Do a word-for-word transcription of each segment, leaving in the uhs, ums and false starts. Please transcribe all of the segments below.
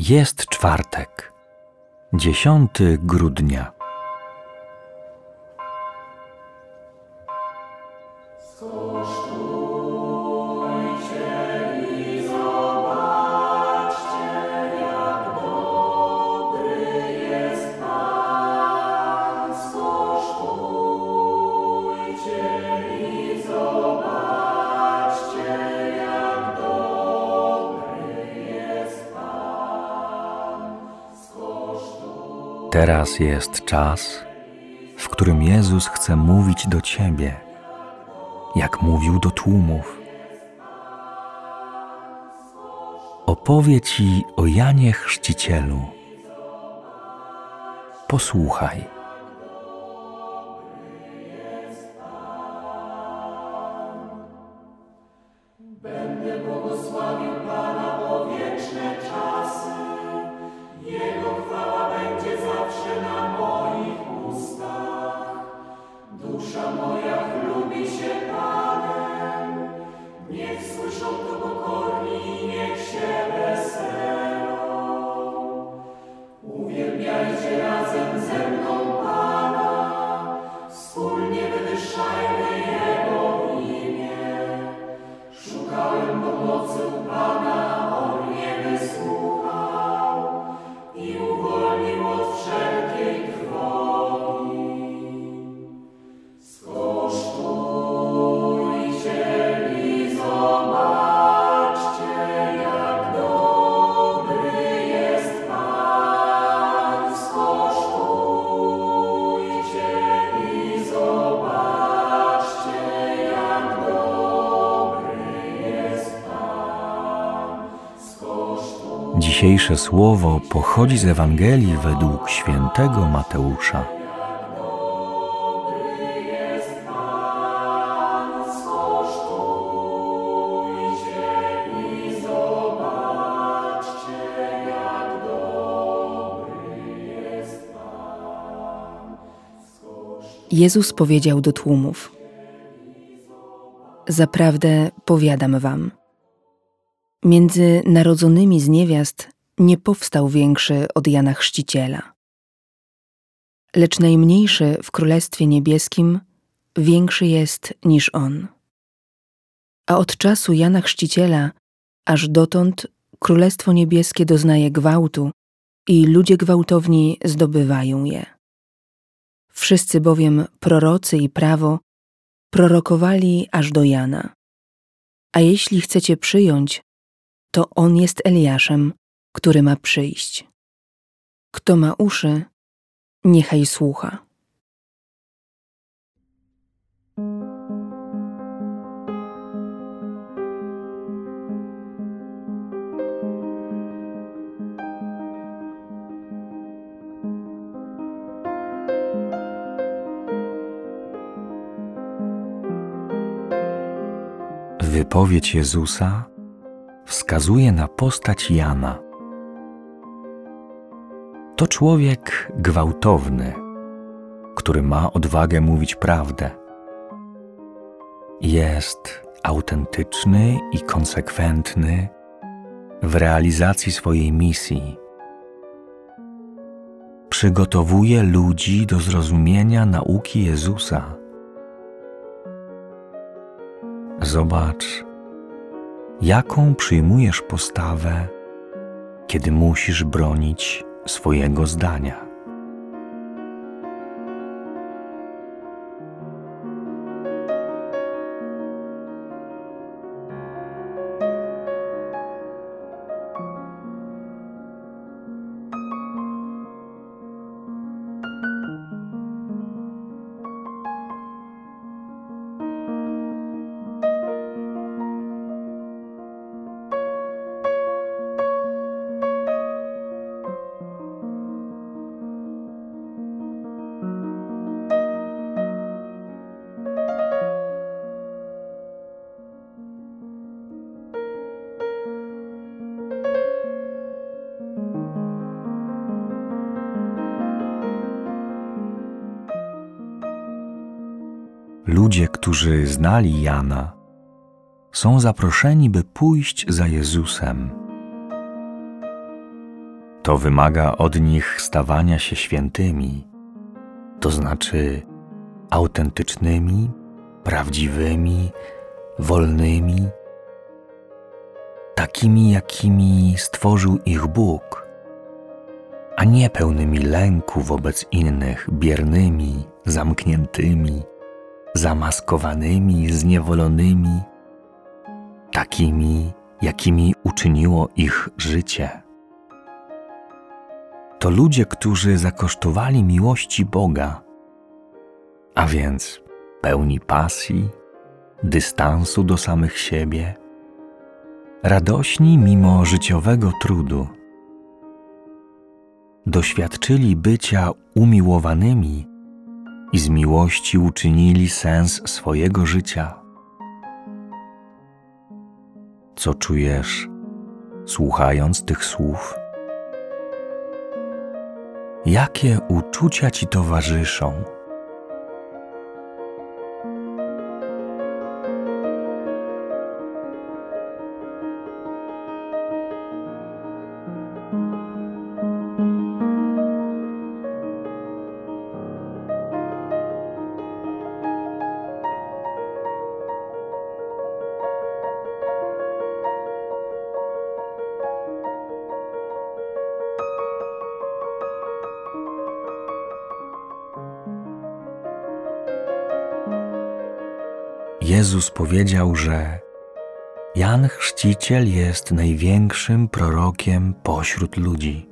Jest czwartek, dziesiątego grudnia. Teraz jest czas, w którym Jezus chce mówić do Ciebie, jak mówił do tłumów. Opowie Ci o Janie Chrzcicielu. Posłuchaj. Będę błogosławił Pana po wieczne czasy. Jego chwała będzie zawsze na moich ustach. Dusza moja chlubi się Panem. Niech słyszą to pokorni i niech się weselą. Uwielbiajcie razem ze mną Pana. Wspólnie wywyższajmy Jego imię. Szukałem pomocy u Pana, On mnie wysłuchał i uwolnił od wszelkiej trwogi. Skosztujcie i zobaczcie, jak dobry jest Pan. Skosztujcie i zobaczcie, jak dobry jest Pan. Skosztujcie. Dzisiejsze słowo pochodzi z Ewangelii według świętego Mateusza. Jezus powiedział do tłumów: Zaprawdę powiadam wam, między narodzonymi z niewiast nie powstał większy od Jana Chrzciciela. Lecz najmniejszy w Królestwie Niebieskim większy jest niż on. A od czasu Jana Chrzciciela aż dotąd Królestwo Niebieskie doznaje gwałtu i ludzie gwałtowni zdobywają je. Wszyscy bowiem prorocy i prawo prorokowali aż do Jana. A jeśli chcecie przyjąć, to on jest Eliaszem, który ma przyjść. Kto ma uszy, niechaj słucha. Wypowiedź Jezusa wskazuje na postać Jana. To człowiek gwałtowny, który ma odwagę mówić prawdę. Jest autentyczny i konsekwentny w realizacji swojej misji. Przygotowuje ludzi do zrozumienia nauki Jezusa. Zobacz, jaką przyjmujesz postawę, kiedy musisz bronić swojego zdania. Ludzie, którzy znali Jana, są zaproszeni, by pójść za Jezusem. To wymaga od nich stawania się świętymi, to znaczy autentycznymi, prawdziwymi, wolnymi, takimi, jakimi stworzył ich Bóg, a nie pełnymi lęku wobec innych, biernymi, zamkniętymi, zamaskowanymi, zniewolonymi, takimi, jakimi uczyniło ich życie. To ludzie, którzy zakosztowali miłości Boga, a więc pełni pasji, dystansu do samych siebie, radośni mimo życiowego trudu. Doświadczyli bycia umiłowanymi i z miłości uczynili sens swojego życia. Co czujesz, słuchając tych słów? Jakie uczucia ci towarzyszą? Jezus powiedział, że Jan Chrzciciel jest największym prorokiem pośród ludzi.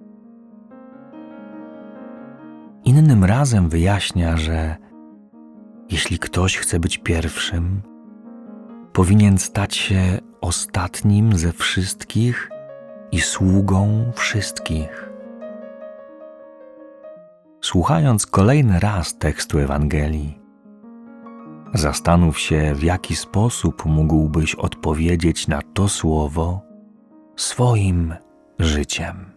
Innym razem wyjaśnia, że jeśli ktoś chce być pierwszym, powinien stać się ostatnim ze wszystkich i sługą wszystkich. Słuchając kolejny raz tekstu Ewangelii, zastanów się, w jaki sposób mógłbyś odpowiedzieć na to słowo swoim życiem.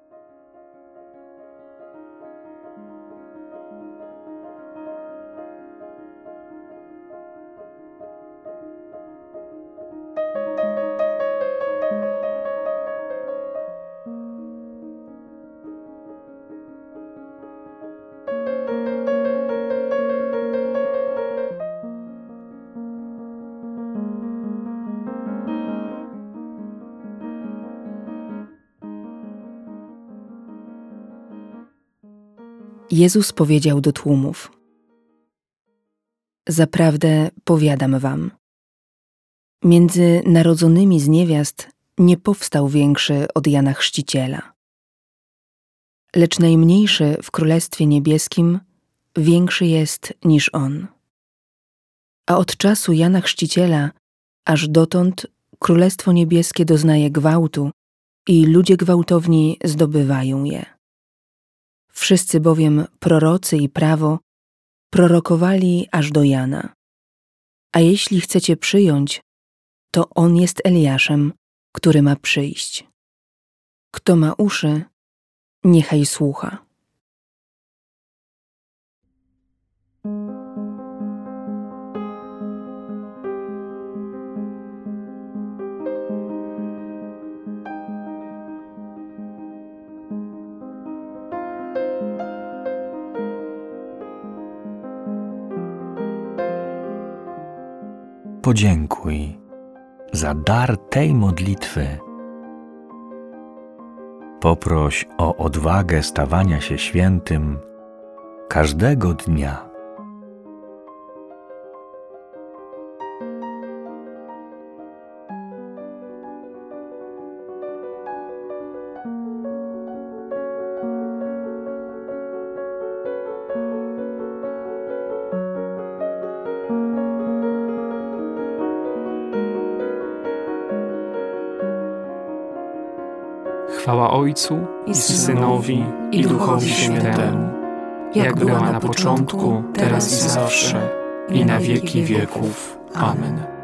Jezus powiedział do tłumów: Zaprawdę powiadam wam, między narodzonymi z niewiast nie powstał większy od Jana Chrzciciela. Lecz najmniejszy w Królestwie Niebieskim większy jest niż on. A od czasu Jana Chrzciciela aż dotąd Królestwo Niebieskie doznaje gwałtu i ludzie gwałtowni zdobywają je. Wszyscy bowiem prorocy i prawo prorokowali aż do Jana. A jeśli chcecie przyjąć, to on jest Eliaszem, który ma przyjść. Kto ma uszy, niechaj słucha. Podziękuj za dar tej modlitwy. Poproś o odwagę stawania się świętym każdego dnia. Chwała Ojcu i Synowi i Duchowi Świętemu, jak była na początku, teraz i zawsze, i na wieki wieków. Amen.